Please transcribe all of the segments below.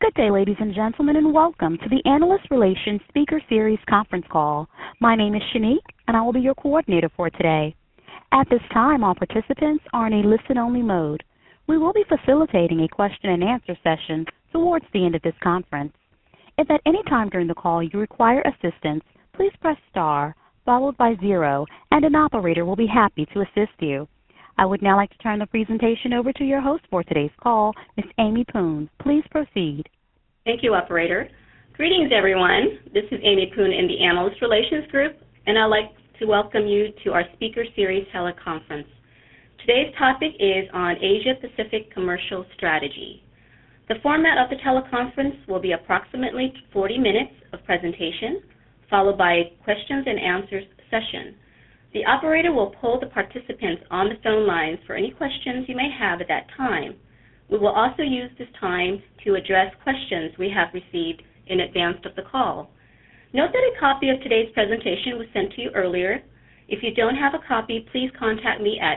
Good day, ladies and gentlemen, and welcome to the Analyst Relations Speaker Series conference call. My name is Shanique, and I will be your coordinator for today. At this time, all participants are in a listen-only mode. We will be facilitating a question-and-answer session towards the end of this conference. If at any time during the call you require assistance, please press star followed by 0, and an operator will be happy to assist you. I would now like to turn the presentation over to your host for today's call, Ms. Amy Poon. Please proceed. Thank you, Operator. Greetings, everyone. This is Amy Poon in the Analyst Relations Group, and I'd like to welcome you to our Speaker Series teleconference. Today's topic is on Asia-Pacific Commercial Strategy. The format of the teleconference will be approximately 40 minutes of presentation, followed by a questions and answers session. The operator will poll the participants on the phone lines for any questions you may have at that time. We will also use this time to address questions we have received in advance of the call. Note that a copy of today's presentation was sent to you earlier. If you don't have a copy, please contact me at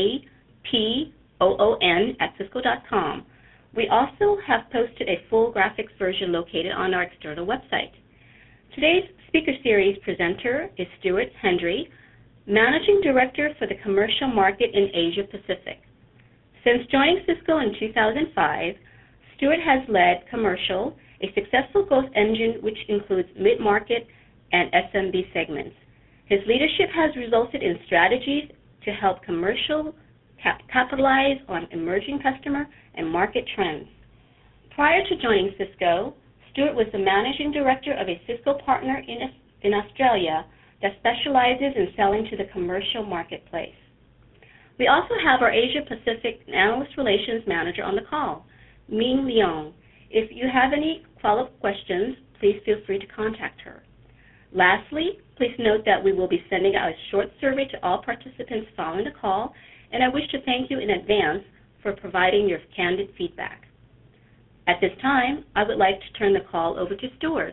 apoon@cisco.com. We also have posted a full graphics version located on our external website. Today's Speaker Series presenter is Stuart Hendry, Managing Director for the Commercial Market in Asia Pacific. Since joining Cisco in 2005, Stuart has led Commercial, a successful growth engine which includes mid-market and SMB segments. His leadership has resulted in strategies to help Commercial capitalize on emerging customer and market trends. Prior to joining Cisco, Stuart was the Managing Director of a Cisco partner in Australia that specializes in selling to the commercial marketplace. We also have our Asia Pacific Analyst Relations Manager on the call, Ming Leong. If you have any follow-up questions, please feel free to contact her. Lastly, please note that we will be sending out a short survey to all participants following the call, and I wish to thank you in advance for providing your candid feedback. At this time, I would like to turn the call over to Stuart.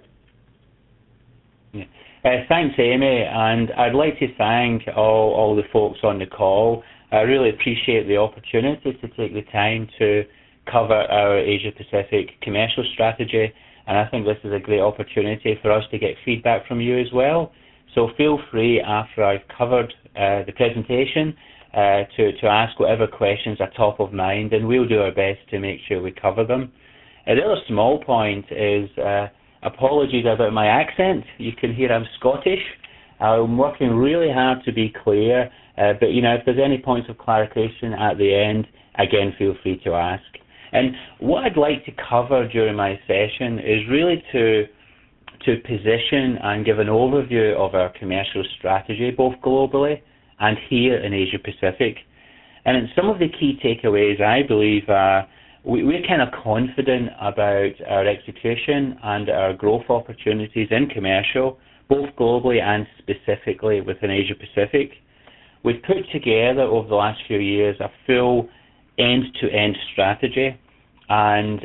Yeah. Thanks, Amy, and I'd like to thank all the folks on the call. I really appreciate the opportunity to take the time to cover our Asia-Pacific commercial strategy, and I think this is a great opportunity for us to get feedback from you as well. So feel free, after I've covered the presentation, to ask whatever questions are top of mind, and we'll do our best to make sure we cover them. The other small point is apologies about my accent. You can hear I'm Scottish. I'm working really hard to be clear, but if there's any points of clarification at the end, again, feel free to ask. And what I'd like to cover during my session is really to position and give an overview of our commercial strategy, both globally and here in Asia Pacific. And some of the key takeaways, I believe, are we're kind of confident about our execution and our growth opportunities in commercial, both globally and specifically within Asia Pacific. We've put together over the last few years a full end-to-end strategy, and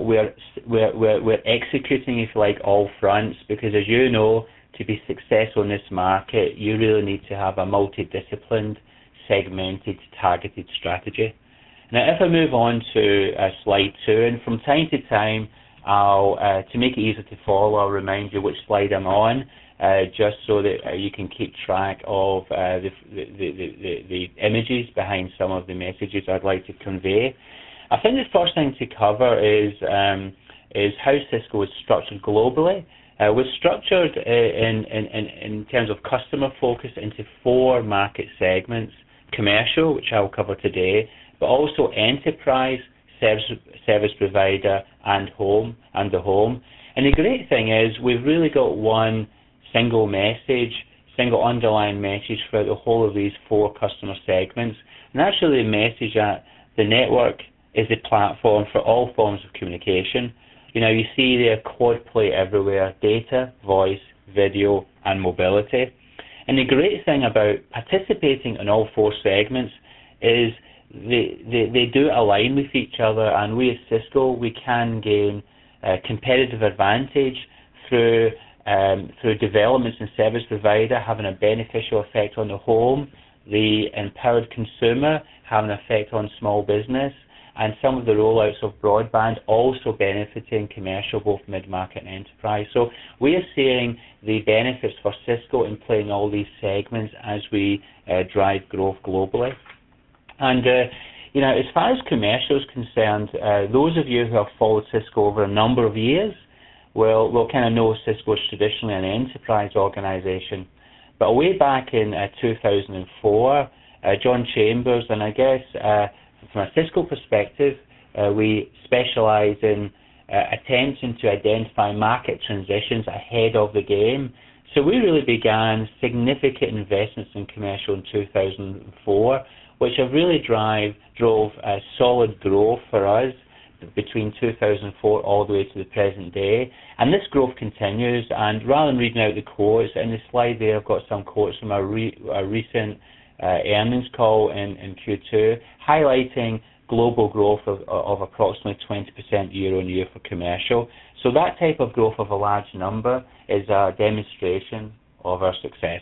we're executing, if you like, all fronts, because as you know, to be successful in this market, you really need to have a multidisciplined, segmented, targeted strategy. Now, if I move on to slide 2, and from time to time, I'll to make it easier to follow, I'll remind you which slide I'm on, just so that you can keep track of the images behind some of the messages I'd like to convey. I think the first thing to cover is how Cisco is structured globally. We're structured in terms of customer focus into 4 market segments: commercial, which I'll cover today, but also enterprise, service provider, and the home. And the great thing is we've really got one single underlying message for the whole of these 4 customer segments. And that's really the message that the network is the platform for all forms of communication. You see there quad play everywhere: data, voice, video, and mobility. And the great thing about participating in all 4 segments is they do align with each other, and we at Cisco, we can gain competitive advantage through developments in service provider having a beneficial effect on the home, the empowered consumer having an effect on small business, and some of the rollouts of broadband also benefiting commercial, both mid-market and enterprise. So we are seeing the benefits for Cisco in playing all these segments as we drive growth globally. And as far as commercial is concerned, those of you who have followed Cisco over a number of years will kind of know Cisco is traditionally an enterprise organization. But way back in 2004, John Chambers, and I guess from a Cisco perspective, we specialize in attempting to identify market transitions ahead of the game. So we really began significant investments in commercial in 2004, which have really drove solid growth for us between 2004 all the way to the present day. And this growth continues, and rather than reading out the quotes, in the slide there I've got some quotes from our recent earnings call in Q2, highlighting global growth of approximately 20% year on year for commercial. So that type of growth of a large number is a demonstration of our success.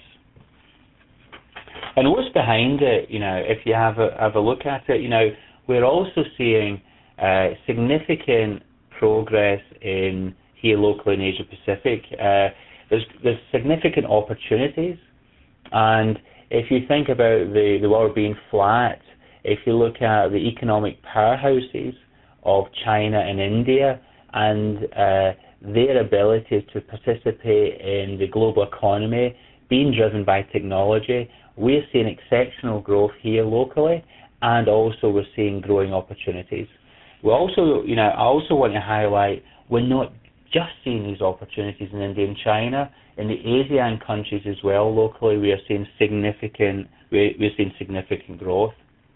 And what's behind it, if you have a look at it, we're also seeing significant progress here locally in Asia Pacific. There's significant opportunities, and if you think about the world being flat, if you look at the economic powerhouses of China and India and their ability to participate in the global economy being driven by technology, we're seeing exceptional growth here locally, and also we're seeing growing opportunities. We also, I also want to highlight, we're not just seeing these opportunities in India and China. In the ASEAN countries as well, locally, we are seeing significant growth.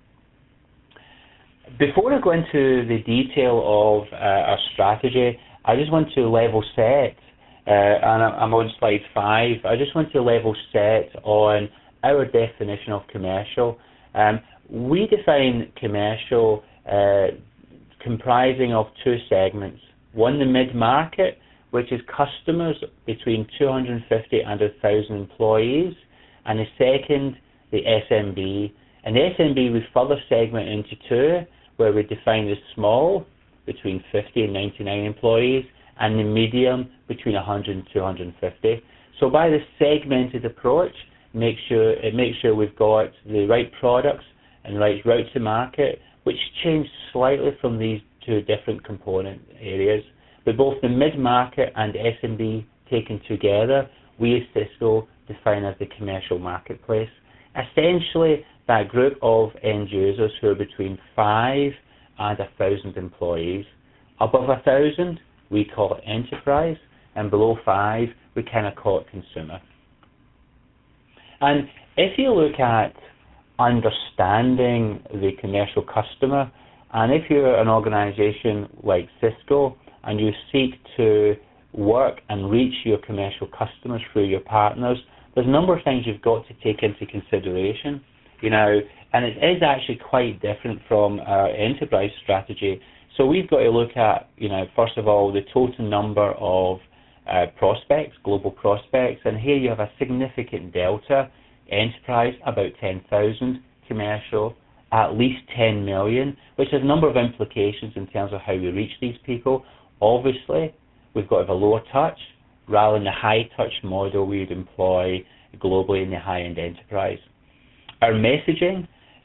Before I go into the detail of our strategy, I just want to level set, and I'm on slide 5. I just want to level set on our definition of commercial. We define commercial comprising of two segments. One, the mid-market, which is customers between 250 and 1,000 employees, and the second, the SMB. And the SMB we further segment into two, where we define the small, between 50 and 99 employees, and the medium, between 100 and 250. So by this segmented approach, it makes sure we've got the right products and the right route to market, which change slightly from these two different component areas. But both the mid-market and SMB taken together, we as Cisco define as the commercial marketplace. Essentially, that group of end users who are between 5 and 1,000 employees. Above 1,000, we call it enterprise, and below 5, we kind of call it consumer. And if you look at understanding the commercial customer, and if you're an organization like Cisco and you seek to work and reach your commercial customers through your partners, there's a number of things you've got to take into consideration, and it is actually quite different from our enterprise strategy. So we've got to look at, first of all, the total number of prospects, global prospects, and here you have a significant delta. Enterprise, about 10,000, commercial, at least 10 million, which has a number of implications in terms of how we reach these people. Obviously, we've got to have a lower touch rather than the high touch model we'd employ globally in the high-end enterprise. Our messaging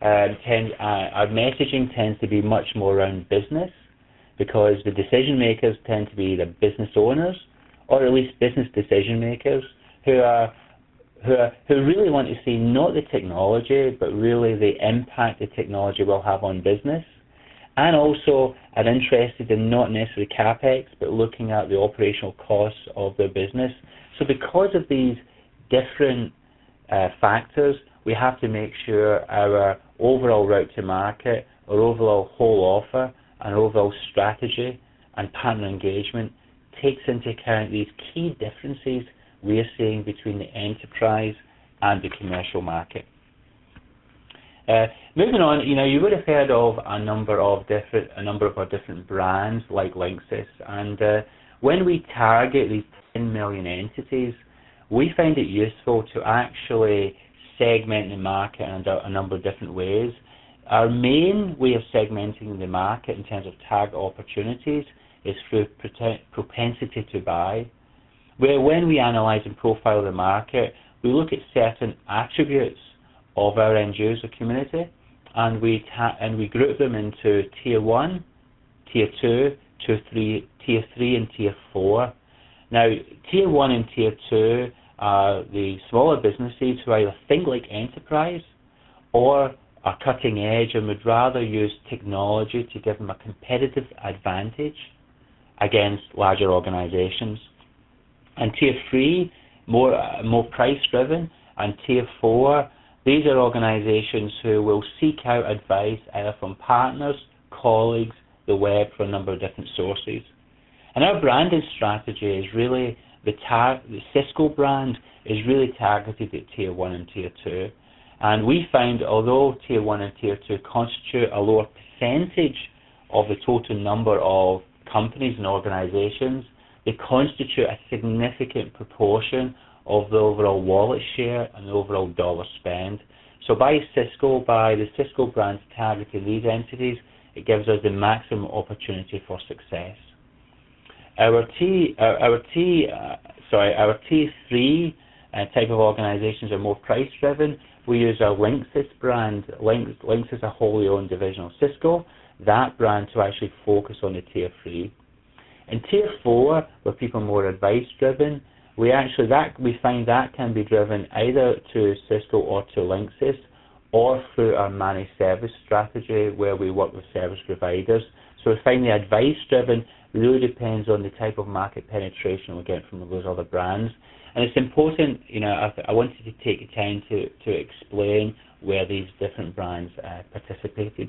tends to be much more around business, because the decision makers tend to be the business owners, or at least business decision makers, who really want to see not the technology, but really the impact the technology will have on business, and also are interested in not necessarily CapEx, but looking at the operational costs of their business. So because of these different factors, we have to make sure our overall route to market, our overall whole offer, and overall strategy and partner engagement takes into account these key differences we are seeing between the enterprise and the commercial market. Moving on, you would have heard of a number of our different brands like Linksys, and when we target these 10 million entities, we find it useful to actually segment the market in a number of different ways. Our main way of segmenting the market in terms of target opportunities is through propensity to buy, where when we analyse and profile the market, we look at certain attributes of our end user community, and we group them into Tier 1, Tier 2, Tier 3, and Tier 4. Now, Tier 1 and Tier 2 are the smaller businesses who either think like enterprise or are cutting edge and would rather use technology to give them a competitive advantage against larger organizations. And Tier 3, more price driven, and Tier 4, these are organizations who will seek out advice either from partners, colleagues, the web, for a number of different sources. And our branding strategy is really, the Cisco brand is really targeted at Tier 1 and Tier 2. And we find although Tier 1 and Tier 2 constitute a lower percentage of the total number of companies and organizations, they constitute a significant proportion of the overall wallet share and the overall dollar spend. So by the Cisco brand targeting these entities, it gives us the maximum opportunity for success. Our T3 type of organizations are more price driven. We use our Linksys brand. Linksys is a wholly owned division of Cisco. That brand to actually focus on the Tier 3. In Tier 4, where people are more advice driven, we find that can be driven either to Cisco or to Linksys, or through our managed service strategy where we work with service providers. So we find the advice driven really depends on the type of market penetration we get from those other brands. And it's important, I wanted to take the time to explain where these different brands participated.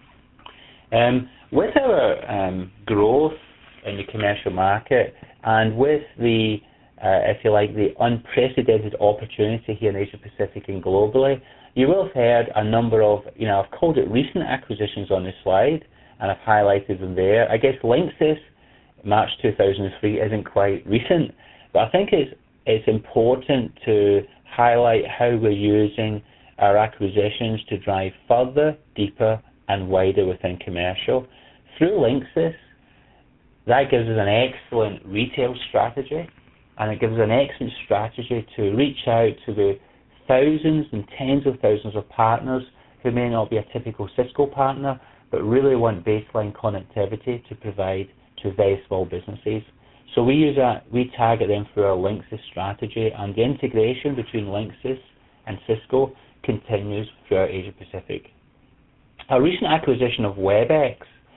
With our growth in the commercial market, and with the, the unprecedented opportunity here in Asia Pacific and globally, you will have heard a number of, I've called it recent acquisitions on this slide, and I've highlighted them there. I guess Linksys, March 2003, isn't quite recent, but I think it's important to highlight how we're using our acquisitions to drive further, deeper, and wider within commercial. Through Linksys, that gives us an excellent retail strategy, and it gives us an excellent strategy to reach out to the thousands and tens of thousands of partners who may not be a typical Cisco partner, but really want baseline connectivity to provide to very small businesses. So we target them through our Linksys strategy, and the integration between Linksys and Cisco continues throughout Asia Pacific. Our recent acquisition of WebEx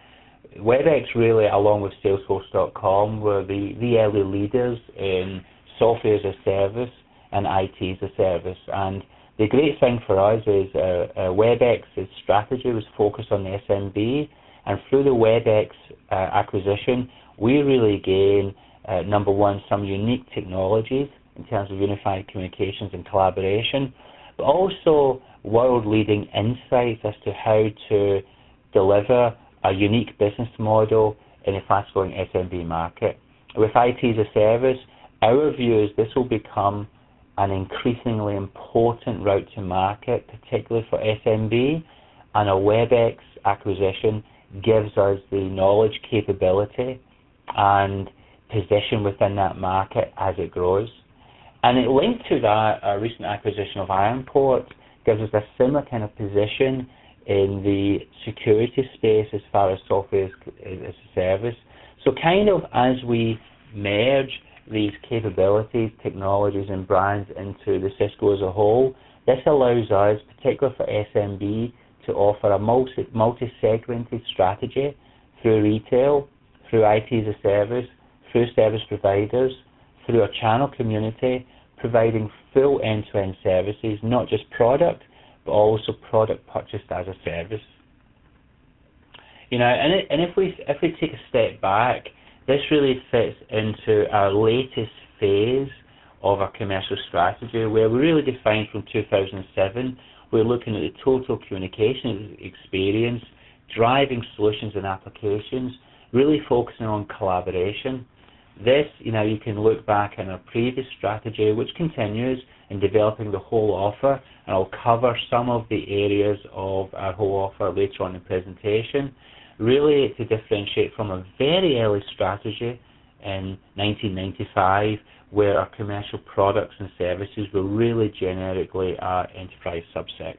really, along with Salesforce.com, were the early leaders in software as a service and IT as a service. And the great thing for us is WebEx's strategy was focused on the SMB, and through the WebEx acquisition, we really gain, number one, some unique technologies in terms of unified communications and collaboration, but also world-leading insights as to how to deliver a unique business model in a fast-growing SMB market. With IT as a service, our view is this will become an increasingly important route to market, particularly for SMB, and a WebEx acquisition gives us the knowledge, capability, and position within that market as it grows. And it linked to that, our recent acquisition of Ironport gives us a similar kind of position in the security space as far as software as a service. So kind of as we merge these capabilities, technologies, and brands into the Cisco as a whole, this allows us, particularly for SMB, to offer a multi-segmented strategy through retail, through IT as a service, through service providers, through a channel community, providing full end-to-end services, not just product, but also product purchased as a service. And if we take a step back, this really fits into our latest phase of our commercial strategy, where we really defined from 2007, we're looking at the total communication experience, driving solutions and applications, really focusing on collaboration. This, you can look back in our previous strategy, which continues in developing the whole offer, and I'll cover some of the areas of our whole offer later on in the presentation, really to differentiate from a very early strategy in 1995, where our commercial products and services were really generically our enterprise subset.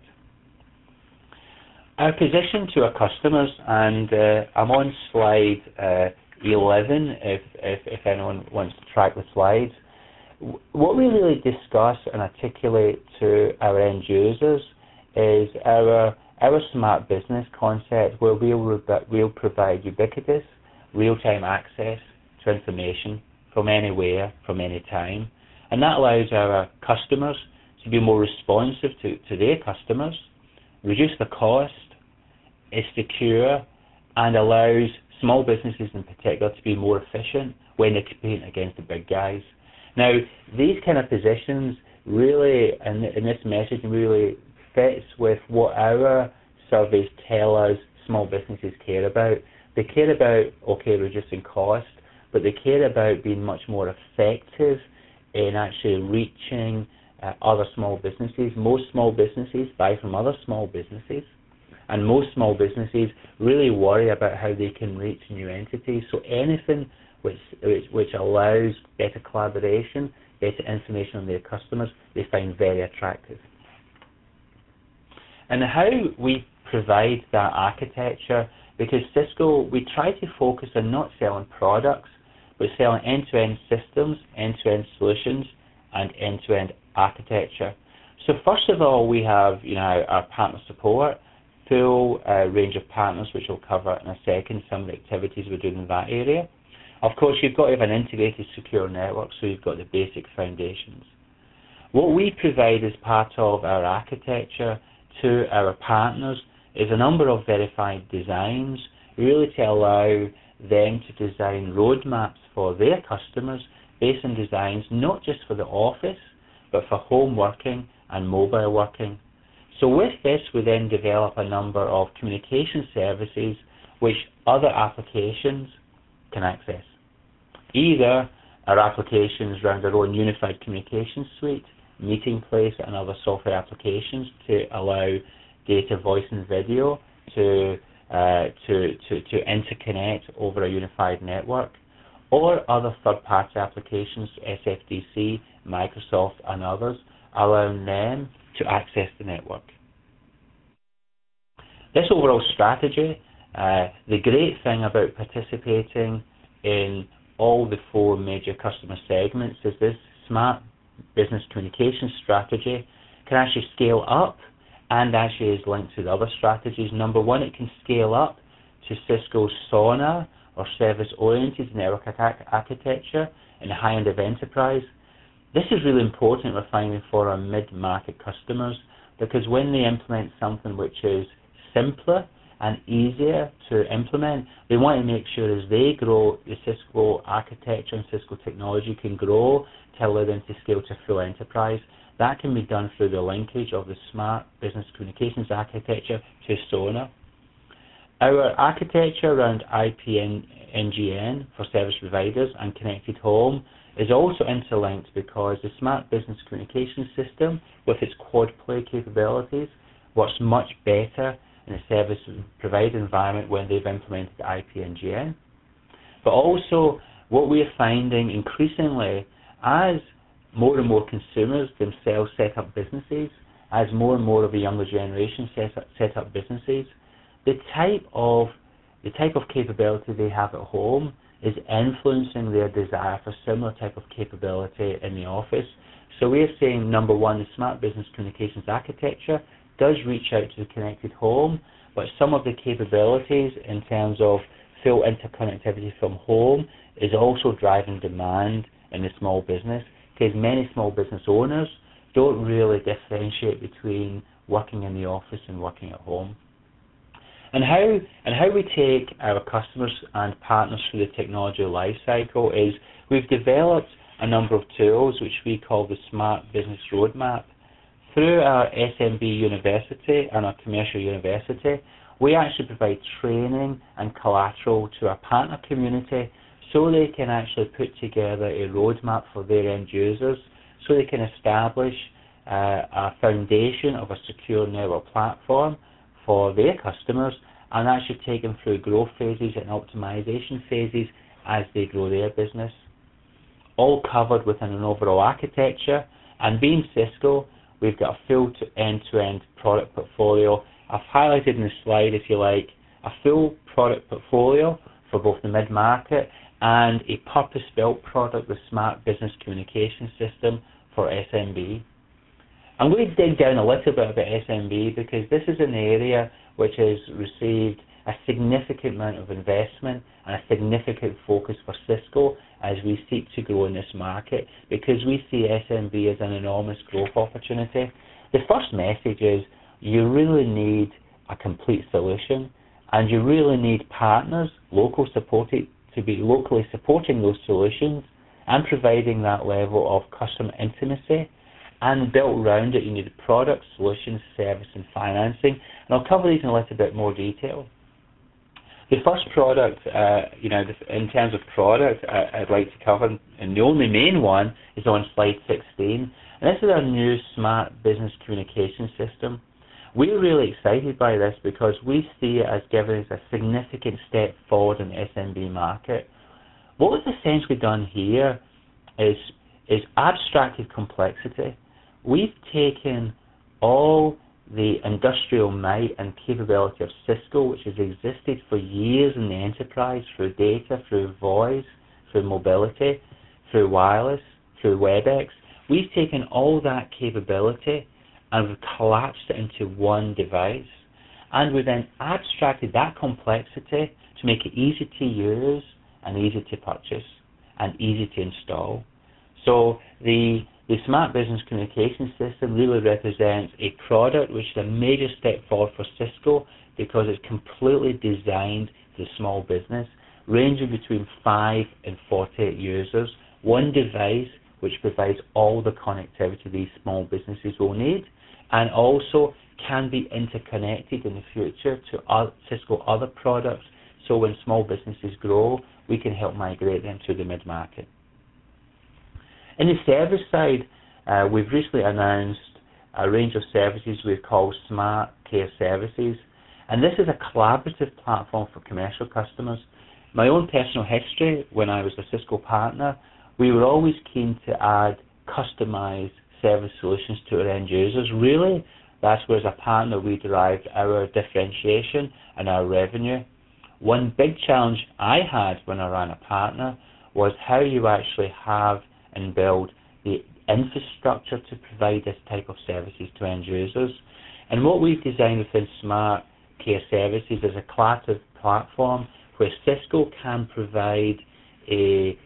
Our position to our customers, and I'm on slide 11 if anyone wants to track the slides. What we really discuss and articulate to our end users is our smart business concept, where we'll provide ubiquitous, real-time access to information from anywhere, from any time, and that allows our customers to be more responsive to their customers, reduce the cost, is secure, and allows small businesses in particular to be more efficient when they compete against the big guys. Now, these kind of positions really, and this message really fits with what our surveys tell us small businesses care about. They care about, reducing cost, but they care about being much more effective in actually reaching other small businesses. Most small businesses buy from other small businesses, and most small businesses really worry about how they can reach new entities. So anything which allows better collaboration, better information on their customers, they find very attractive. And how we provide that architecture, because Cisco, we try to focus on not selling products, but selling end-to-end systems, end-to-end solutions, and end-to-end architecture. So first of all, we have our partner support, full range of partners, which we'll cover in a second, some of the activities we're doing in that area. Of course, you've got to have an integrated secure network, so you've got the basic foundations. What we provide as part of our architecture to our partners is a number of verified designs, really to allow them to design roadmaps for their customers based on designs not just for the office, but for home working and mobile working. So with this, we then develop a number of communication services which other applications can access. Either our applications around our own unified communication suite, meeting place, and other software applications to allow data, voice, and video to interconnect over a unified network, or other third-party applications, SFDC, Microsoft, and others, allowing them to access the network. This overall strategy, the great thing about participating in all the four major customer segments is this smart business communication strategy can actually scale up and actually is linked to the other strategies. Number one, it can scale up to Cisco's SONA, or service-oriented network architecture, in the high end of enterprise. This is really important, we're finding, for our mid-market customers, because when they implement something which is simpler and easier to implement, they want to make sure as they grow, the Cisco architecture and Cisco technology can grow to allow them to scale to full enterprise. That can be done through the linkage of the smart business communications architecture to SONA. Our architecture around IP/NGN for service providers and connected home is also interlinked, because the smart business communication system, with its quad play capabilities, works much better in a service provider environment when they've implemented IP/NGN. But also, what we're finding increasingly, as more and more consumers themselves set up businesses, as more and more of the younger generation set up businesses, the type of capability they have at home is influencing their desire for similar type of capability in the office. So we're saying, number one, the smart business communications architecture does reach out to the connected home, but some of the capabilities in terms of full interconnectivity from home is also driving demand in the small business, because many small business owners don't really differentiate between working in the office and working at home. And how we take our customers and partners through the technology lifecycle is we've developed a number of tools which we call the Smart Business Roadmap. Through our SMB University and our commercial university, we actually provide training and collateral to our partner community so they can actually put together a roadmap for their end users, so they can establish a foundation of a secure network platform for their customers, and actually take them through growth phases and optimization phases as they grow their business. All covered within an overall architecture. And being Cisco, we've got a full end-to-end product portfolio. I've highlighted in the slide, if you like, a full product portfolio for both the mid-market and a purpose-built product with Smart Business Communication System for SMB. I'm going to dig down a little bit about SMB because this is an area which has received a significant amount of investment and a significant focus for Cisco as we seek to grow in this market, because we see SMB as an enormous growth opportunity. The first message is you really need a complete solution, and you really need partners, to be locally supporting those solutions and providing that level of customer intimacy. And built around it, you need products, solutions, service, and financing. And I'll cover these in a little bit more detail. The first product, in terms of product, I'd like to cover, and the only main one, is on slide 16. And this is our new Smart Business Communication System. We're really excited by this because we see it as giving us a significant step forward in the SMB market. What we've essentially done here is abstracted complexity. We've taken all the industrial might and capability of Cisco, which has existed for years in the enterprise through data, through voice, through mobility, through wireless, through WebEx. We've taken all that capability and we've collapsed it into one device. And we then abstracted that complexity to make it easy to use and easy to purchase and easy to install. So the Smart Business Communication System really represents a product which is a major step forward for Cisco because it's completely designed for the small business, ranging between 5 and 48 users, one device which provides all the connectivity these small businesses will need, and also can be interconnected in the future to Cisco other products, so when small businesses grow, we can help migrate them to the mid-market. In the service side, we've recently announced a range of services we call Smart Care Services, and this is a collaborative platform for commercial customers. My own personal history, when I was a Cisco partner, we were always keen to add customized service solutions to our end users. Really, that's where as a partner we derived our differentiation and our revenue. One big challenge I had when I ran a partner was how you actually have and build the infrastructure to provide this type of services to end users. And what we've designed within Smart Care Services is a collaborative platform where Cisco can provide a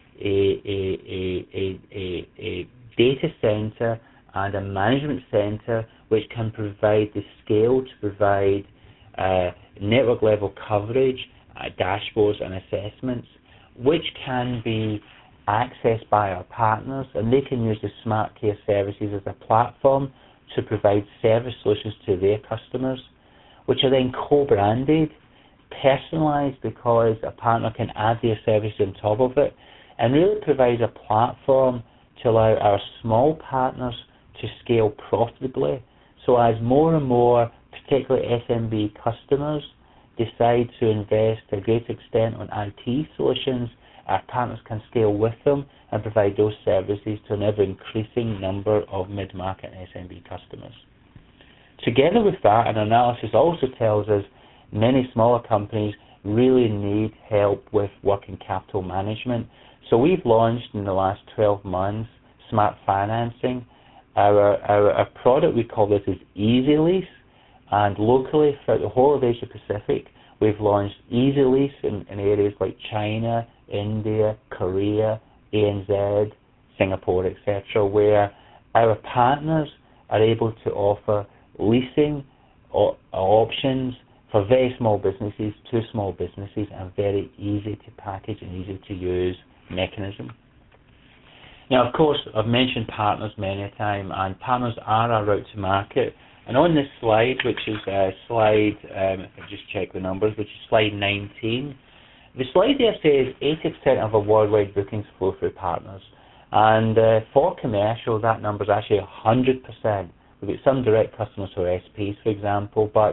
data center and a management center which can provide the scale to provide network level coverage, dashboards and assessments, which can be accessed by our partners, and they can use the Smart Care Services as a platform to provide service solutions to their customers, which are then co-branded, personalized, because a partner can add their services on top of it, and really provides a platform to allow our small partners to scale profitably. So as more and more, particularly SMB customers, decide to invest to a great extent on IT solutions, our partners can scale with them and provide those services to an ever-increasing number of mid-market and SMB customers. Together with that, an analysis also tells us many smaller companies really need help with working capital management. So we've launched in the last 12 months Smart Financing. Our product, we call this is EasyLease, and locally throughout the whole of Asia Pacific, we've launched EasyLease in areas like China, India, Korea, ANZ, Singapore, etc., where our partners are able to offer leasing options for very small businesses, to small businesses, and very easy to package and easy to use mechanism. Now, of course, I've mentioned partners many a time, and partners are our route to market. And on this slide, which is if I just check the numbers, which is slide 19, The slide there says 80% of our worldwide bookings flow through partners. And for commercial, that number is actually 100%. We've got some direct customers who are SPs, for example, but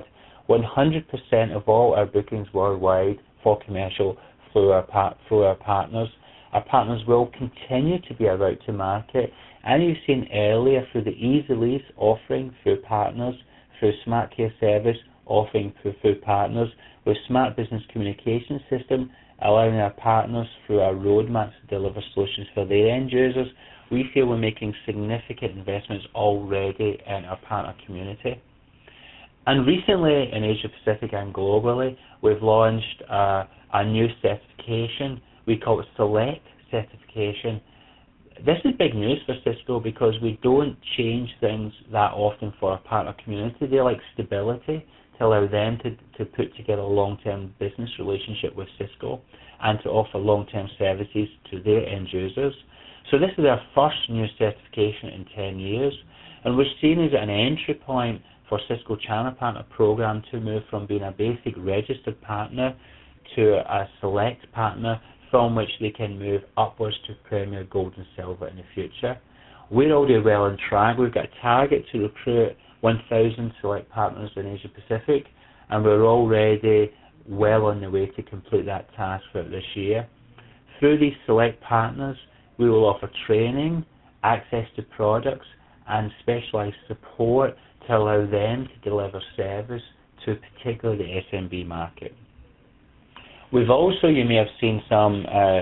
100% of all our bookings worldwide for commercial through our partners. Our partners will continue to be our route to market, and you've seen earlier through the Easy Lease offering through partners, through Smart Care Service offering through partners, with Smart Business Communication System allowing our partners through our roadmaps to deliver solutions for their end users. We feel we're making significant investments already in our partner community. And recently in Asia Pacific and globally, we've launched a new certification. We call it Select Certification. This is big news for Cisco because we don't change things that often for our partner community. They like stability to allow them to put together a long-term business relationship with Cisco and to offer long-term services to their end users. So this is our first new certification in 10 years, and we're seen as an entry point for Cisco Channel Partner Program to move from being a basic registered partner to a select partner from which they can move upwards to Premier, Gold and Silver in the future. We're already well on track. We've got a target to recruit 1,000 select partners in Asia Pacific, and we're already well on the way to complete that task for this year. Through these select partners, we will offer training, access to products, and specialized support to allow them to deliver service to particularly the SMB market. We've also, you may have seen some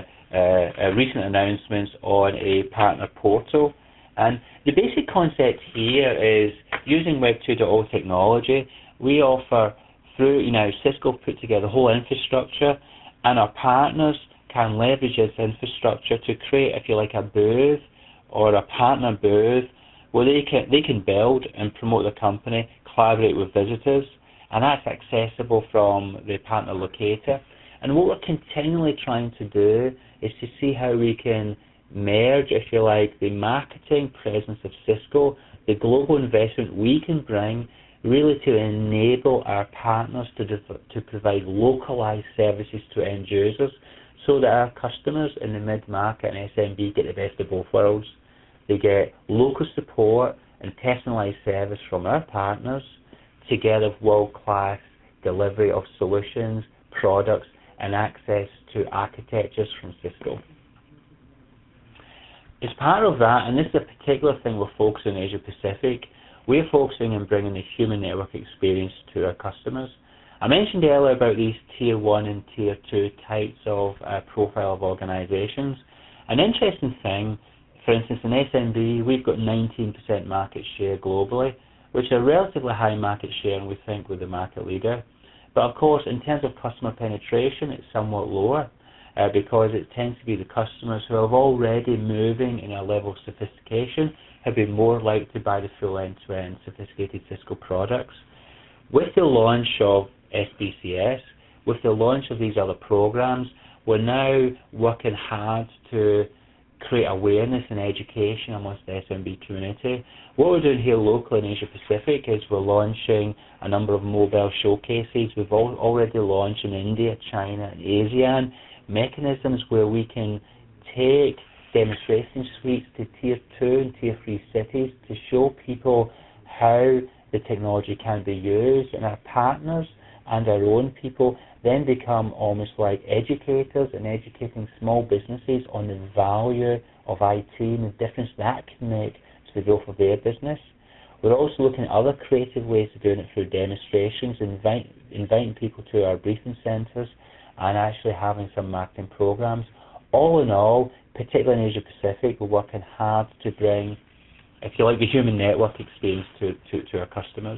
recent announcements on a partner portal, and the basic concept here is using Web 2.0 technology. We offer through, Cisco put together the whole infrastructure, and our partners can leverage this infrastructure to create, if you like, a booth or a partner booth where they can build and promote the company, collaborate with visitors, and that's accessible from the partner locator. And what we're continually trying to do is to see how we can merge, if you like, the marketing presence of Cisco, the global investment we can bring, really to enable our partners to provide localized services to end users so that our customers in the mid-market and SMB get the best of both worlds. They get local support and personalized service from our partners together with world-class delivery of solutions, products, and access to architectures from Cisco. As part of that, and this is a particular thing we're focusing in Asia Pacific, we're focusing on bringing the human network experience to our customers. I mentioned earlier about these Tier 1 and Tier 2 types of profile of organizations. An interesting thing, for instance, in SMB, we've got 19% market share globally, which is a relatively high market share, and we think we're the market leader. But of course, in terms of customer penetration, it's somewhat lower because it tends to be the customers who are already moving in a level of sophistication have been more likely to buy the full end-to-end sophisticated Cisco products. With the launch of SBCS, with the launch of these other programs, we're now working hard to create awareness and education amongst the SMB community. What we're doing here locally in Asia Pacific is we're launching a number of mobile showcases. We've already launched in India, China, and ASEAN mechanisms where we can take demonstration suites to Tier 2 and Tier 3 cities to show people how the technology can be used, and our partners and our own people then become almost like educators and educating small businesses on the value of IT and the difference that can make to the growth of their business. We're also looking at other creative ways of doing it through demonstrations, inviting people to our briefing centres and actually having some marketing programs. All in all, particularly in Asia Pacific, we're working hard to bring, if you like, the human network experience to our customers.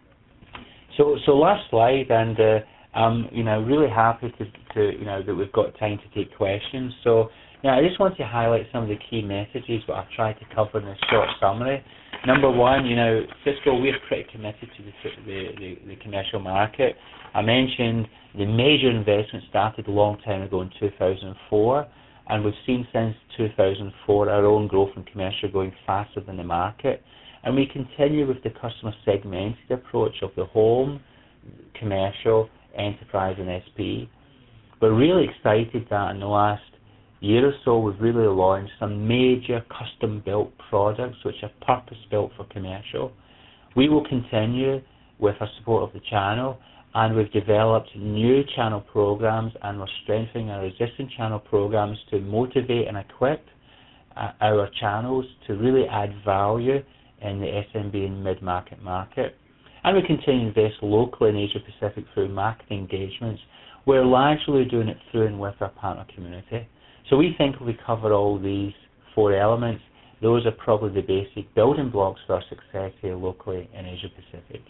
So last slide, and I'm really happy that we've got time to take questions. So I just want to highlight some of the key messages that I've tried to cover in this short summary. Number one, Cisco, we're pretty committed to the commercial market. I mentioned the major investment started a long time ago in 2004, and we've seen since 2004 our own growth in commercial going faster than the market. And we continue with the customer segmented approach of the home, commercial, enterprise, and SP. We're really excited that in the last year or so we've really launched some major custom-built products which are purpose-built for commercial. We will continue with our support of the channel, and we've developed new channel programs, and we're strengthening our existing channel programs to motivate and equip our channels to really add value in the SMB and mid-market market. And we continue to invest locally in Asia Pacific through marketing engagements. We're largely doing it through and with our partner community. So we think if we cover all these 4 elements, those are probably the basic building blocks for our success here locally in Asia Pacific.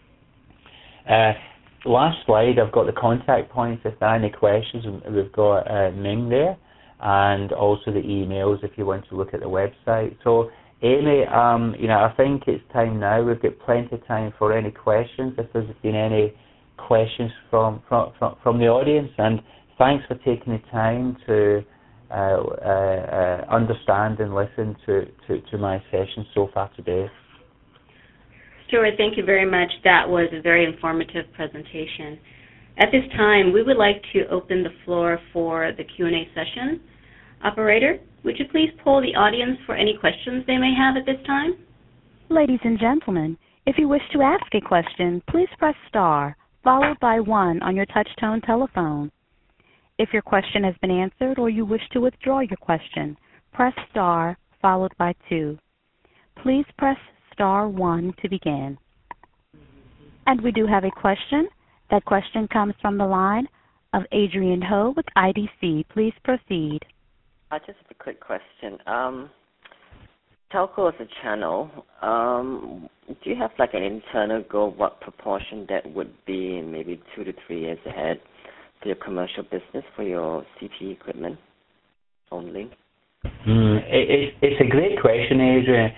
Last slide, I've got the contact points if there are any questions. We've got Ming there, and also the emails if you want to look at the website. So Amy, I think it's time now. We've got plenty of time for any questions if there's been any questions from the audience, and thanks for taking the time to understand and listen to my session so far today. Stuart, thank you very much. That was a very informative presentation. At this time, we would like to open the floor for the Q&A session. Operator, would you please poll the audience for any questions they may have at this time? Ladies and gentlemen, if you wish to ask a question, please press star, followed by 1 on your touch-tone telephone. If your question has been answered or you wish to withdraw your question, press star, followed by 2. Please press star 1 to begin. And we do have a question. That question comes from the line of Adrian Ho with IDC. Please proceed. Just a quick question. Telco as a channel, do you have like an internal goal what proportion that would be in maybe 2 to 3 years ahead for your commercial business for your CPE equipment only? It's a great question, Adrian.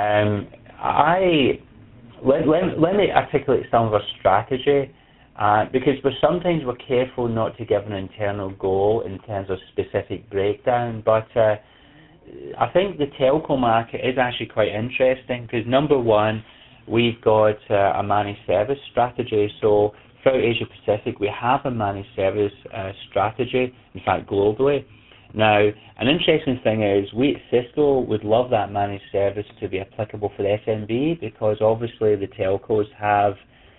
Let me articulate some of our strategy, because sometimes we're careful not to give an internal goal in terms of specific breakdown, but I think the telco market is actually quite interesting because, number one, we've got a managed service strategy. So throughout Asia Pacific, we have a managed service strategy, in fact globally. Now, an interesting thing is we at Cisco would love that managed service to be applicable for the SMB, because obviously the telcos have,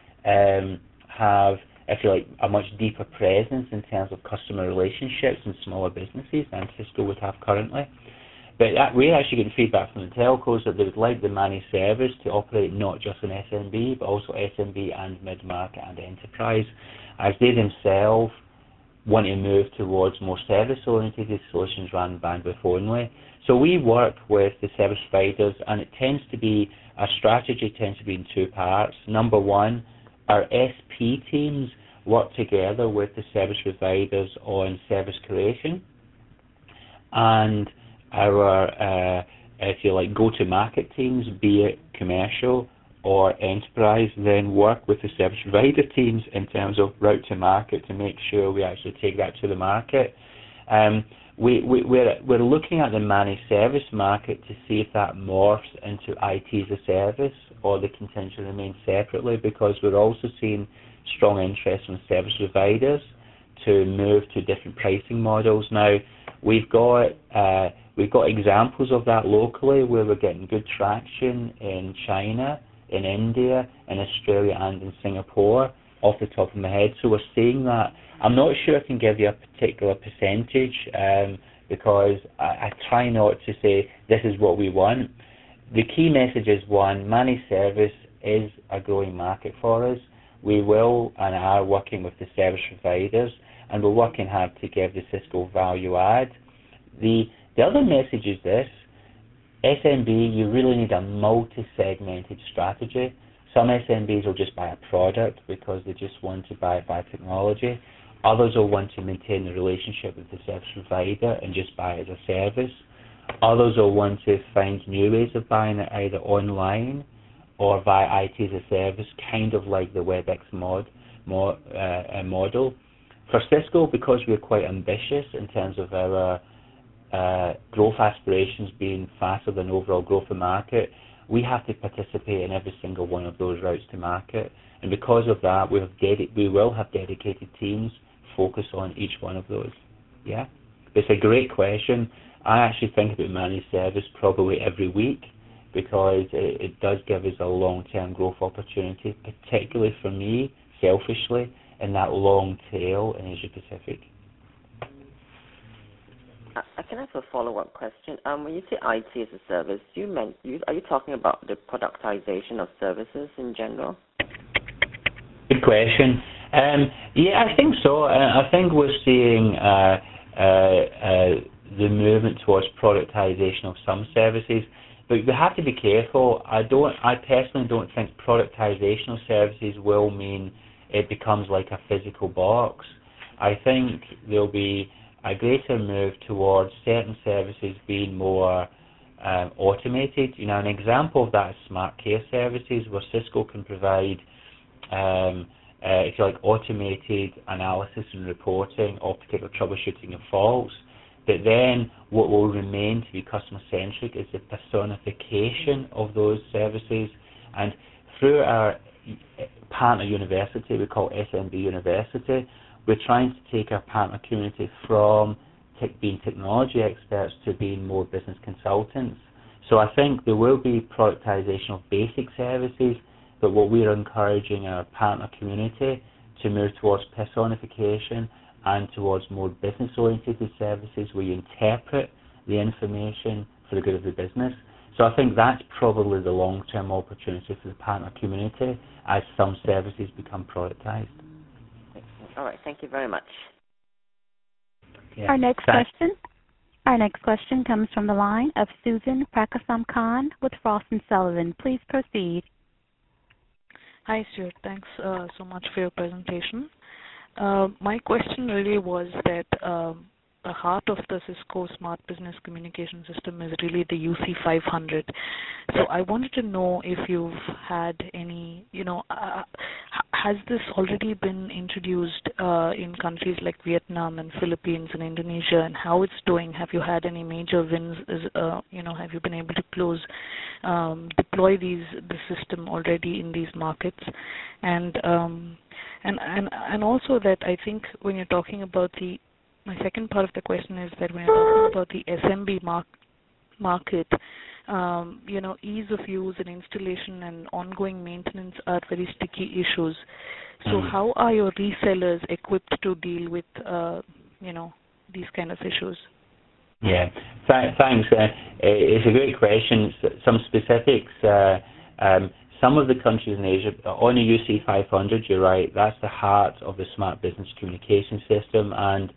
if you like, a much deeper presence in terms of customer relationships and smaller businesses than Cisco would have currently. But we're actually getting feedback from the telcos that they would like the managed service to operate not just in SMB, but also SMB and mid-market and enterprise, as they themselves want to move towards more service-oriented solutions rather than bandwidth only. So we work with the service providers, and it tends to be, our strategy tends to be in 2 parts. Number one, our SP teams work together with the service providers on service creation, and our, if you like, go-to-market teams, be it commercial or enterprise, then work with the service provider teams in terms of route to market to make sure we actually take that to the market. We're looking at the managed service market to see if that morphs into IT as a service or they continue to remain separately, because we're also seeing strong interest from service providers to move to different pricing models. Now, we've got examples of that locally where we're getting good traction in China, in India, in Australia, and in Singapore, off the top of my head. So we're seeing that. I'm not sure I can give you a particular percentage because I try not to say this is what we want. The key message is, one, managed service is a growing market for us. We will and are working with the service providers, and we're working hard to give the Cisco value add. The other message is this: SMB, you really need a multi-segmented strategy. Some SMBs will just buy a product because they just want to buy technology. Others will want to maintain the relationship with the service provider and just buy it as a service. Others will want to find new ways of buying it, either online or via IT as a service, kind of like the WebEx model. For Cisco, because we're quite ambitious in terms of our growth aspirations being faster than overall growth of the market, we have to participate in every single one of those routes to market. And because of that, we will have dedicated teams focus on each one of those. Yeah, it's a great question. I actually think about managed service probably every week because it does give us a long-term growth opportunity, particularly for me, selfishly, in that long tail in Asia Pacific. I can ask a follow-up question. When you say IT as a service, are you talking about the productization of services in general? Good question. Yeah, I think so. I think we're seeing the movement towards productization of some services, but we have to be careful. I personally don't think productization of services will mean it becomes like a physical box. I think there'll be a greater move towards certain services being more automated. You know, an example of that is smart care services, where Cisco can provide, if you like, automated analysis and reporting of particular troubleshooting of faults. But then what will remain to be customer-centric is the personification of those services. And through our partner university, we call SMB University, we're trying to take our partner community from being technology experts to being more business consultants. So I think there will be productization of basic services, but what we're encouraging our partner community to move towards personification and towards more business-oriented services where you interpret the information for the good of the business. So I think that's probably the long-term opportunity for the partner community as some services become productized. All right, thank you very much. Yeah. Our next question comes from the line of Susan Prakasam-Khan with Frost & Sullivan. Please proceed. Hi, Stuart. Thanks so much for your presentation. My question really was that the heart of the Cisco Smart Business Communication System is really the UC500. So I wanted to know if you've had any, has this already been introduced in countries like Vietnam and Philippines and Indonesia, and how it's doing? Have you had any major wins? Have you been able to deploy the system already in these markets? And also that I think when you're talking about my second part of the question is that when you're talking about the SMB market, ease of use and installation and ongoing maintenance are very sticky issues. So how are your resellers equipped to deal with, these kind of issues? Yeah, thanks. It's a great question. Some specifics. Some of the countries in Asia, on the UC500, you're right, that's the heart of the Smart Business Communication System. And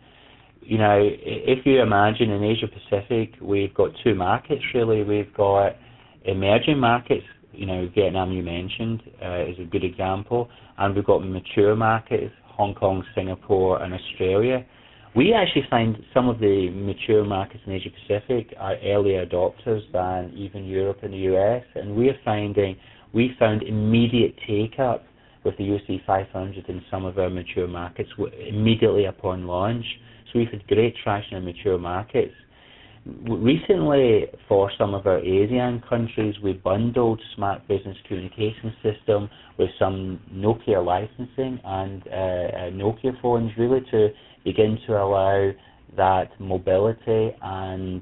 if you imagine in Asia Pacific, we've got two markets really. We've got emerging markets, Vietnam you mentioned is a good example, and we've got mature markets, Hong Kong, Singapore, and Australia. We actually find some of the mature markets in Asia Pacific are earlier adopters than even Europe and the US, and we found immediate take-up with the UC500 in some of our mature markets immediately upon launch. So we've had great traction in mature markets. Recently, for some of our ASEAN countries, we bundled Smart Business Communication System with some Nokia licensing and Nokia phones, really to begin to allow that mobility and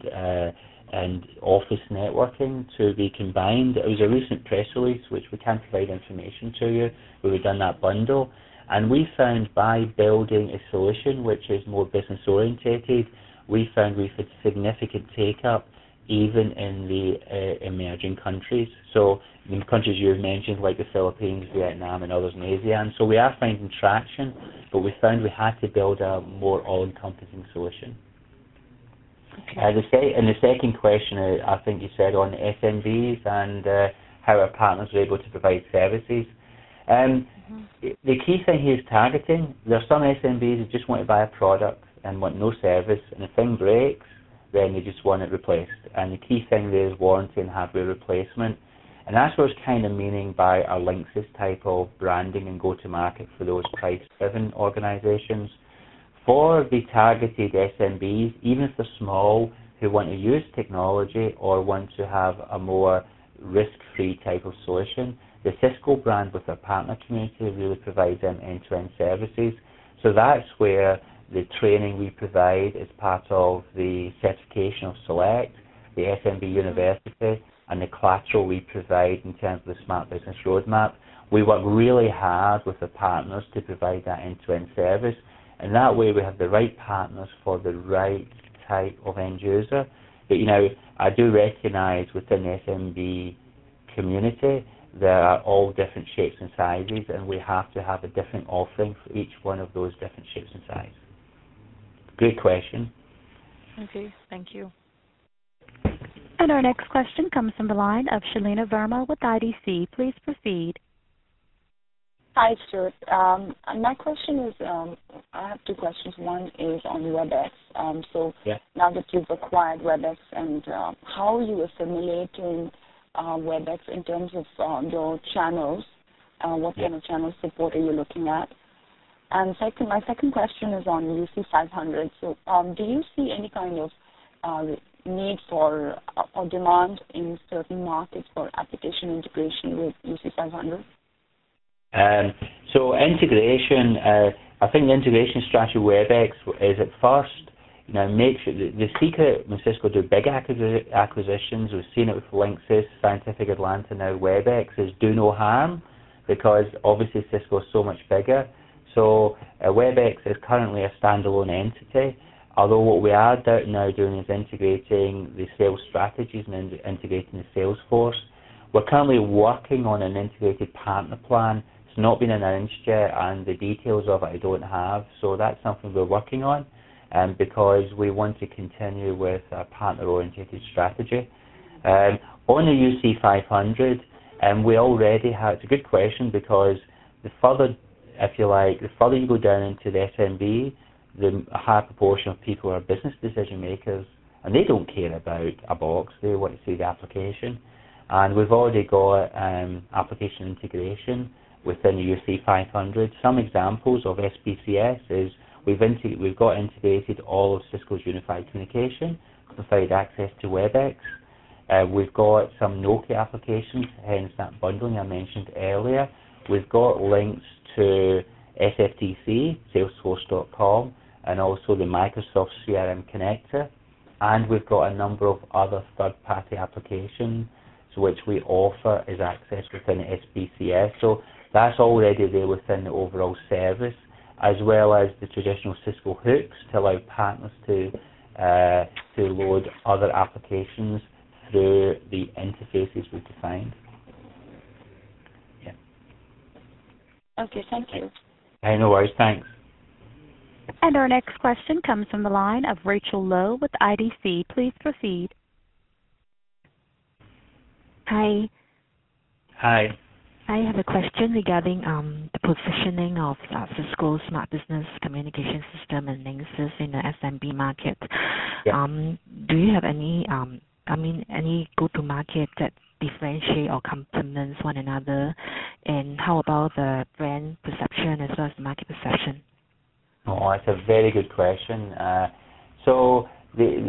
office networking to be combined. It was a recent press release, which we can't provide information to you, where we've done that bundle. And we found by building a solution which is more business orientated, we've had significant take-up even in the emerging countries. So the countries you've mentioned, like the Philippines, Vietnam, and others in ASEAN. So we are finding traction, but we found we had to build a more all-encompassing solution. Okay. And the second question, I think you said on SMBs and how our partners are able to provide services. The key thing here is targeting. There are some SMBs who just want to buy a product and want no service, and if the thing breaks, then they just want it replaced. And the key thing there is warranty and hardware replacement. And that's what it's kind of meaning by our Linksys type of branding and go-to-market for those price-driven organizations. For the targeted SMBs, even if they're small, who want to use technology or want to have a more risk-free type of solution, the Cisco brand with our partner community really provides them end-to-end services. So that's where the training we provide is part of the certification of Select, the SMB University, and the collateral we provide in terms of the Smart Business Roadmap. We work really hard with the partners to provide that end-to-end service, and that way we have the right partners for the right type of end user. But I do recognise within the SMB community there are all different shapes and sizes, and we have to have a different offering for each one of those different shapes and sizes. Great question. Okay, thank you. And our next question comes from the line of Shalina Verma with IDC. Please proceed. Hi, Stuart. My question is, I have two questions. One is on WebEx. Now that you've acquired WebEx, and how are you assimilating WebEx in terms of your channels? What kind of channel support are you looking at? And my second question is on UC 500. So do you see any kind of need for or demand in certain markets for application integration with UC 500? So integration, I think the integration strategy with WebEx is at first, make sure the secret when Cisco do big acquisitions, we've seen it with Linksys, Scientific Atlanta, now WebEx, is do no harm, because obviously Cisco is so much bigger. So WebEx is currently a standalone entity, although what we are now doing is integrating the sales strategies and integrating the sales force. We're currently working on an integrated partner plan. It's not been announced yet, and the details of it I don't have, so that's something we're working on, because we want to continue with a partner-oriented strategy. On the UC 500, we already have, it's a good question, because the further you go down into the SMB, the higher proportion of people are business decision makers, and they don't care about a box, they want to see the application. And we've already got application integration within the UC 500. Some examples of SBCS is we've got integrated all of Cisco's unified communication, provide access to WebEx. We've got some Nokia applications, hence that bundling I mentioned earlier. We've got links to SFTC, Salesforce.com, and also the Microsoft CRM connector. And we've got a number of other third-party applications which we offer as access within SBCS. So that's already there within the overall service, as well as the traditional Cisco hooks to allow partners to load other applications through the interfaces we've defined. Yeah. Okay, thank you. Hey, no worries, thanks. And our next question comes from the line of Rachel Lowe with IDC. Please proceed. Hi. Hi. I have a question regarding the positioning of Cisco Smart Business Communication System and Linksys in the SMB market. Yeah. Do you have any go-to-market that differentiate or complements one another? And how about the brand perception as well as the market perception? Oh, that's a very good question. So the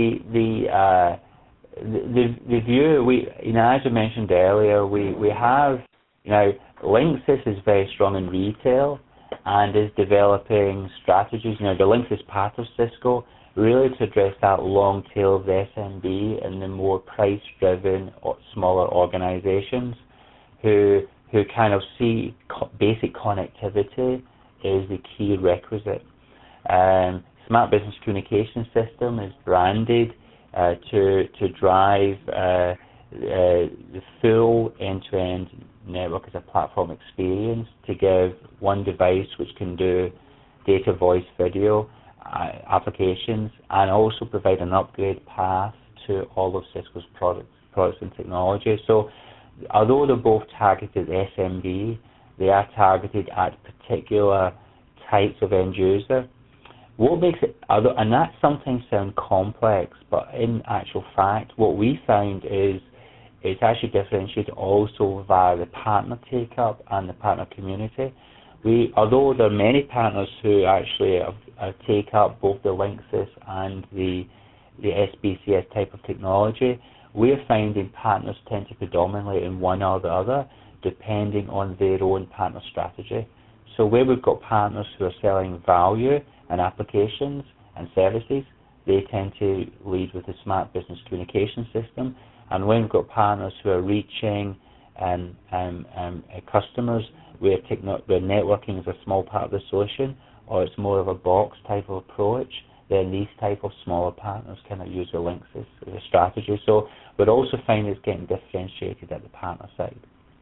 view as I mentioned earlier, we have Linksys is very strong in retail and is developing strategies. The Linksys part of Cisco really to address that long tail of the SMB and the more price-driven or smaller organizations who kind of see basic connectivity is the key requisite. Smart Business Communication System is branded to drive the full end-to-end network as a platform experience, to give one device which can do data, voice, video applications, and also provide an upgrade path to all of Cisco's products and technology. So although they're both targeted SMB, they are targeted at particular types of end user. What makes it, and that sometimes sounds complex, but in actual fact, what we found is it's actually differentiated also via the partner take-up and the partner community. Although there are many partners who actually take up both the Linksys and the SBCS type of technology, we're finding partners tend to predominate in one or the other, depending on their own partner strategy. So where we've got partners who are selling value and applications and services, they tend to lead with the smart business communication system. And when we've got partners who are reaching customers where networking is a small part of the solution, or it's more of a box type of approach, then these type of smaller partners kind of use the links as a strategy. So we're also finding it's getting differentiated at the partner side.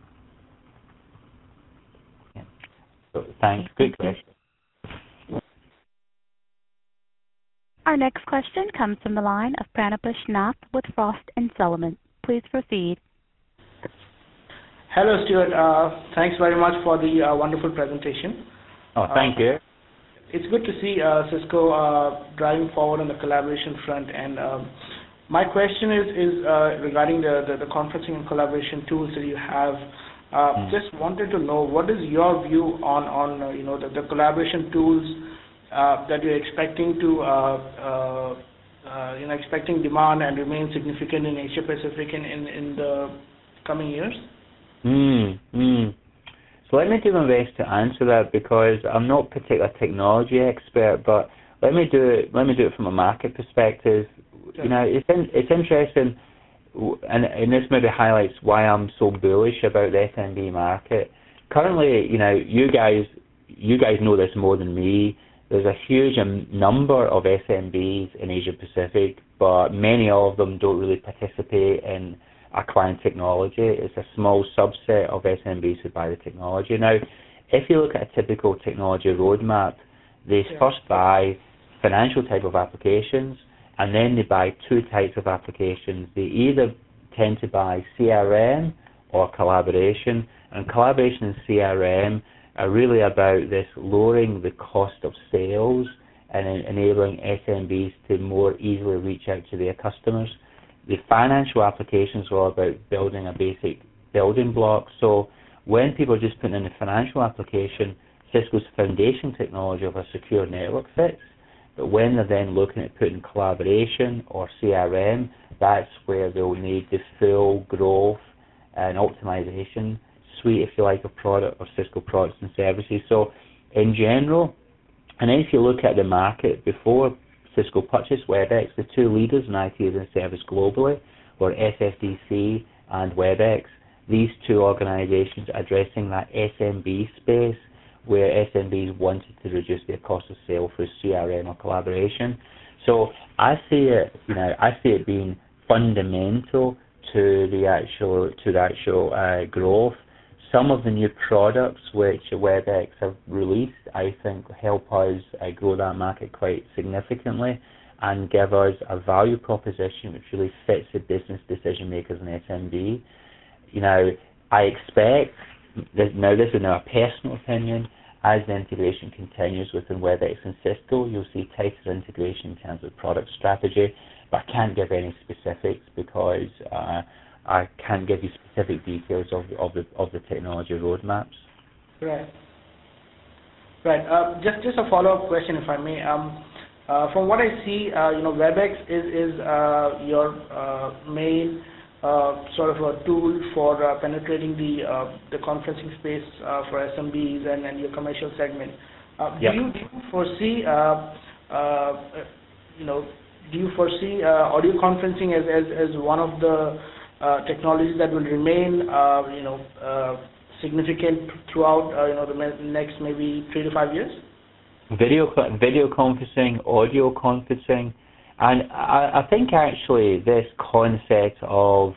Yeah. So thanks. Good question. Our next question comes from the line of Pranapush Nath with Frost & Sullivan. Please proceed. Hello, Stuart. Thanks very much for the wonderful presentation. Oh, thank you. It's good to see Cisco driving forward on the collaboration front. And my question is regarding the conferencing and collaboration tools that you have. Just wanted to know, what is your view on the collaboration tools that you're expecting to expecting demand and remain significant in Asia Pacific in the coming years? So let me do my best to answer that, because I'm not particularly a technology expert, but let me do it from a market perspective. Sure. It's interesting, and this maybe highlights why I'm so bullish about the SMB market. Currently, you guys know this more than me. There's a huge number of SMBs in Asia Pacific, but many of them don't really participate in our client technology. It's a small subset of SMBs who buy the technology. Now, if you look at a typical technology roadmap, they first buy financial type of applications, and then they buy two types of applications. They either tend to buy CRM or collaboration, and collaboration and CRM are really about this lowering the cost of sales and enabling SMBs to more easily reach out to their customers. The financial applications are all about building a basic building block. So when people are just putting in a financial application, Cisco's foundation technology of a secure network fits. But when they're then looking at putting collaboration or CRM, that's where they'll need the full growth and optimization suite, if you like, of product or Cisco products and services. So in general, and if you look at the market, before Cisco purchased WebEx, the two leaders in IT as a service globally were SFDC and WebEx. These two organizations addressing that SMB space, where SMBs wanted to reduce their cost of sale through CRM or collaboration. So I see it being fundamental to the actual growth. Some of the new products which WebEx have released, I think, help us grow that market quite significantly and give us a value proposition which really fits the business decision makers in SMB. I expect, this is now a personal opinion, as the integration continues within WebEx and Cisco, you'll see tighter integration in terms of product strategy, but I can't give any specifics because I can't give you specific details of the technology roadmaps. Right. Just a follow-up question, if I may. From what I see, WebEx is your main sort of a tool for penetrating the conferencing space for SMBs and your commercial segment. Do you foresee audio conferencing as one of the technologies that will remain significant throughout the next maybe 3 to 5 years? Video conferencing, audio conferencing, and I think actually this concept of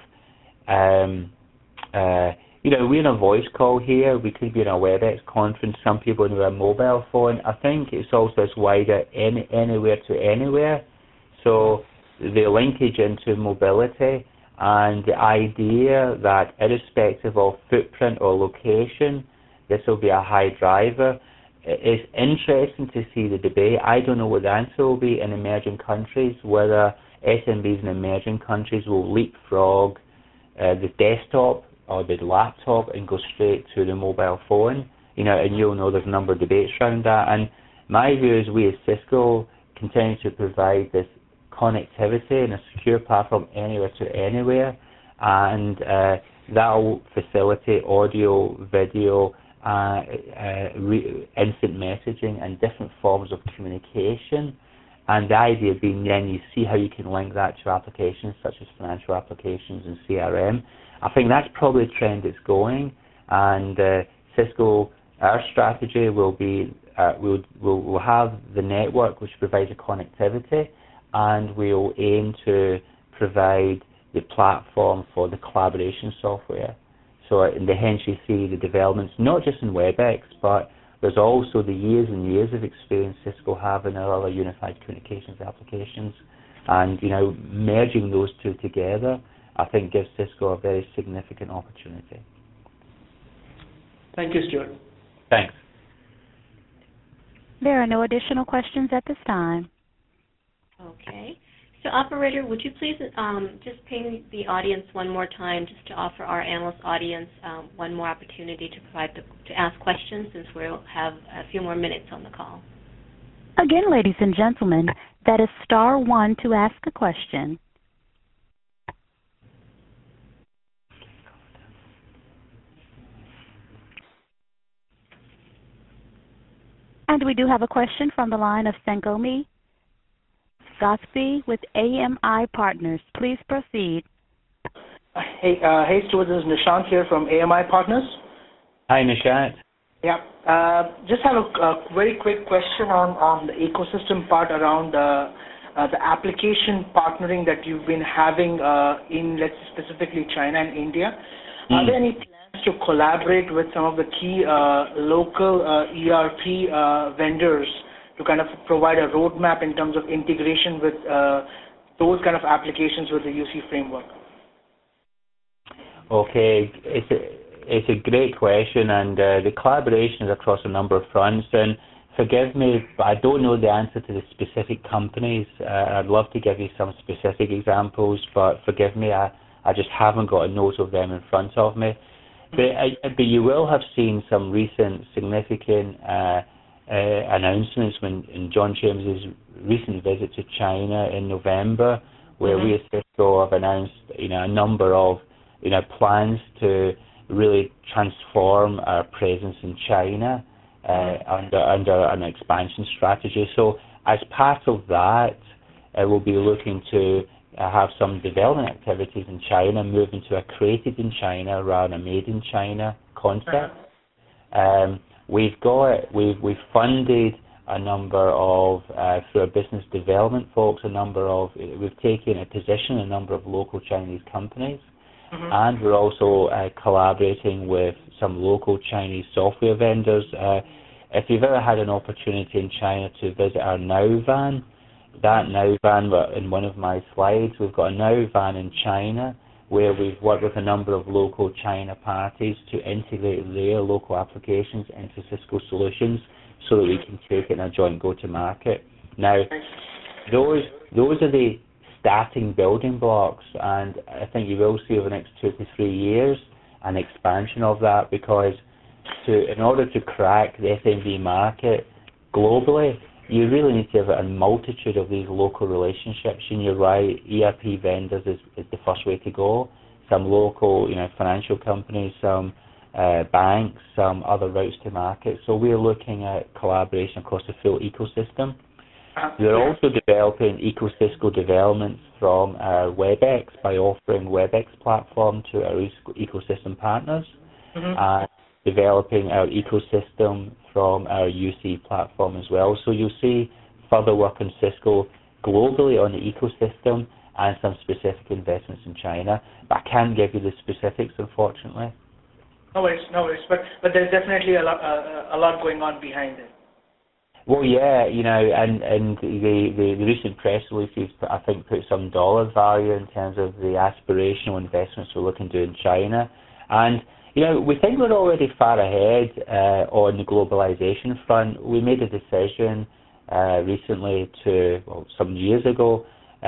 we're in a voice call here, we could be in a WebEx conference, some people in a mobile phone. I think it's also this wider anywhere to anywhere. So the linkage into mobility and the idea that irrespective of footprint or location, this will be a high driver. It's interesting to see the debate. I don't know what the answer will be in emerging countries, whether SMBs in emerging countries will leapfrog the desktop or the laptop and go straight to the mobile phone. And you'll know there's a number of debates around that. And my view is we as Cisco continue to provide this connectivity and a secure platform anywhere to anywhere, and that will facilitate audio, video, instant messaging, and different forms of communication. And the idea being then you see how you can link that to applications such as financial applications and CRM. I think that's probably a trend that's going, and Cisco, our strategy will be, we'll have the network which provides the connectivity, and we'll aim to provide the platform for the collaboration software. So hence you see the developments, not just in WebEx, but there's also the years and years of experience Cisco have in our other unified communications applications. And, merging those two together, I think gives Cisco a very significant opportunity. Thank you, Stuart. Thanks. There are no additional questions at this time. Okay. So, operator, would you please just ping the audience one more time, just to offer our analyst audience one more opportunity to ask questions, since we'll have a few more minutes on the call. Again, ladies and gentlemen, that is *1 to ask a question. And we do have a question from the line of Sangomi Gospi with AMI Partners. Please proceed. Hey, Stuart, this is Nishant here from AMI Partners. Hi, Nishant. Yeah. Just have a very quick question on the ecosystem part around the application partnering that you've been having in, let's say, specifically China and India. Are there any plans to collaborate with some of the key local ERP vendors to kind of provide a roadmap in terms of integration with those kind of applications with the UC framework? Okay, it's a great question, and the collaboration is across a number of fronts. And forgive me, but I don't know the answer to the specific companies. I'd love to give you some specific examples, but forgive me, I just haven't got a note of them in front of me. But you will have seen some recent significant announcements in John Chames's recent visit to China in November, where we at Cisco have announced a number of plans to really transform our presence in China under an expansion strategy. So as part of that, we'll be looking to have some development activities in China, move into a created in China rather than a made in China concept. We've funded a number of, through our business development folks, we've taken a position in a number of local Chinese companies, and we're also collaborating with some local Chinese software vendors. If you've ever had an opportunity in China to visit our Now Van, that Now Van, in one of my slides, we've got a Now Van in China where we've worked with a number of local China parties to integrate their local applications into Cisco solutions so that we can take it in a joint go-to-market. Now, those are the starting building blocks, and I think you will see over the next 2 to 3 years an expansion of that, because in order to crack the SMB market globally, you really need to have a multitude of these local relationships. And you're right, ERP vendors is the first way to go. Some local, financial companies, some banks, some other routes to market. So we're looking at collaboration across the full ecosystem. We're also developing ecosystem developments from our WebEx by offering WebEx platform to our ecosystem partners, and developing our ecosystem from our UC platform as well. So you'll see further work in Cisco globally on the ecosystem and some specific investments in China. But I can't give you the specifics, unfortunately. No worries. But there's definitely a lot going on behind it. Well, yeah, and the recent press releases, I think, put some dollar value in terms of the aspirational investments we're looking to do in China. And we think we're already far ahead on the globalization front. We made a decision recently some years ago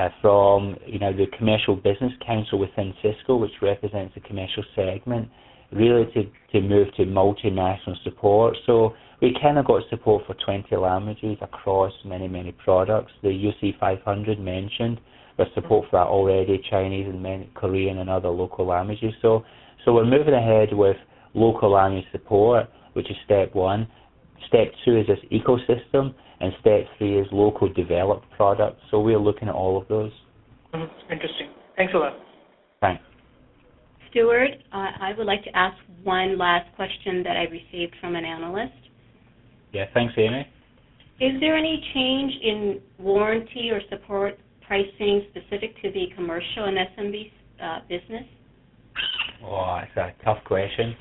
from the Commercial Business Council within Cisco, which represents the commercial segment, really to move to multinational support. So we kind of got support for 20 languages across many, many products. The UC 500 mentioned, there's support for that already, Chinese and Korean and other local languages. So we're moving ahead with local language support. which is step 1. Step 2 is this ecosystem, and step 3 is local developed products. So we're looking at all of those. Interesting. Thanks a lot. Thanks. Stuart, I would like to ask one last question that I received from an analyst. Yeah, thanks, Amy. Is there any change in warranty or support pricing specific to the commercial and SMB business? Oh, it's a tough question.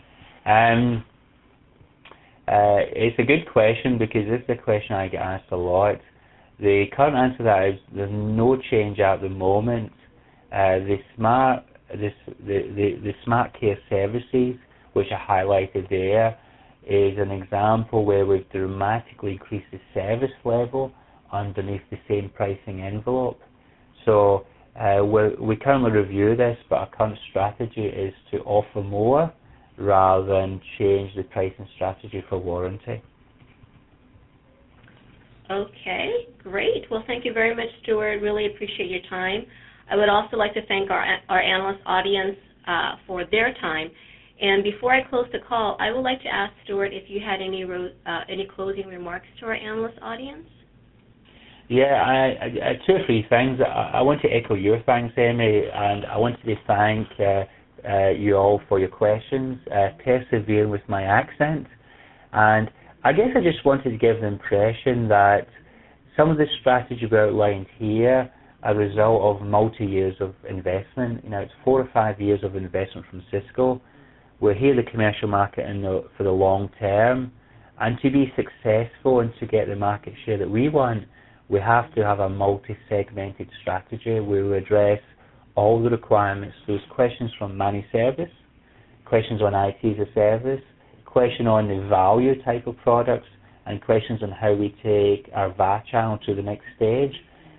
It's a good question because this is a question I get asked a lot. The current answer to that is there's no change at the moment. The smart care services, which are highlighted there, is an example where we've dramatically increased the service level underneath the same pricing envelope. So we currently review this, but our current strategy is to offer more rather than change the pricing strategy for warranty. Okay, great. Well, thank you very much, Stuart. Really appreciate your time. I would also like to thank our analyst audience for their time. And before I close the call, I would like to ask Stuart if you had any closing remarks to our analyst audience. Yeah, I 2 or 3 things. I want to echo your thanks, Amy, and I wanted to thank you all for your questions, persevering with my accent. And I guess I just wanted to give the impression that some of the strategy we outlined here are a result of multi-years of investment. You know, it's 4 or 5 years of investment from Cisco. We're here in the commercial market for the long term, and to be successful and to get the market share that we want, we have to have a multi-segmented strategy where we address all the requirements. Those questions from managed service, questions on IT as a service, question on the value type of products, and questions on how we take our VAR channel to the next stage,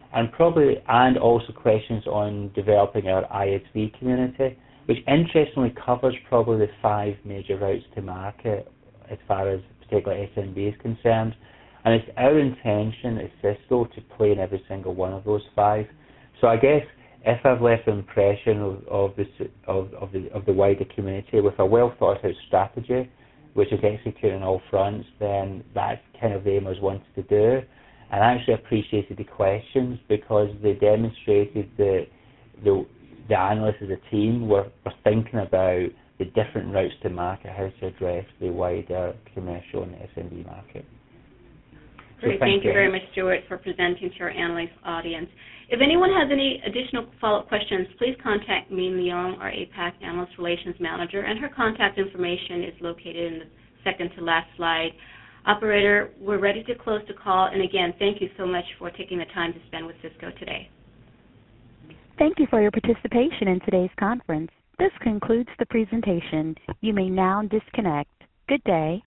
and also questions on developing our ISV community, which interestingly covers probably the 5 major routes to market as far as particularly SMB is concerned. And it's our intention at Cisco to play in every single one of those 5. So I guess if I've left an impression of the wider community with a well thought out strategy, which is executed on all fronts, then that's kind of the aim I was wanting to do. And I actually appreciated the questions because they demonstrated that the analysts as a team were thinking about the different routes to market, how to address the wider commercial and SMB market. Great. Thank you very much, Stuart, for presenting to our analyst audience. If anyone has any additional follow-up questions, please contact Min Leong, our APAC Analyst Relations Manager, and her contact information is located in the second to last slide. Operator, we're ready to close the call, and again, thank you so much for taking the time to spend with Cisco today. Thank you for your participation in today's conference. This concludes the presentation. You may now disconnect. Good day.